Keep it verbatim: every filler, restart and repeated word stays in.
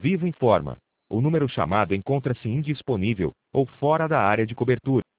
Vivo informa. O número chamado encontra-se indisponível, ou fora da área de cobertura.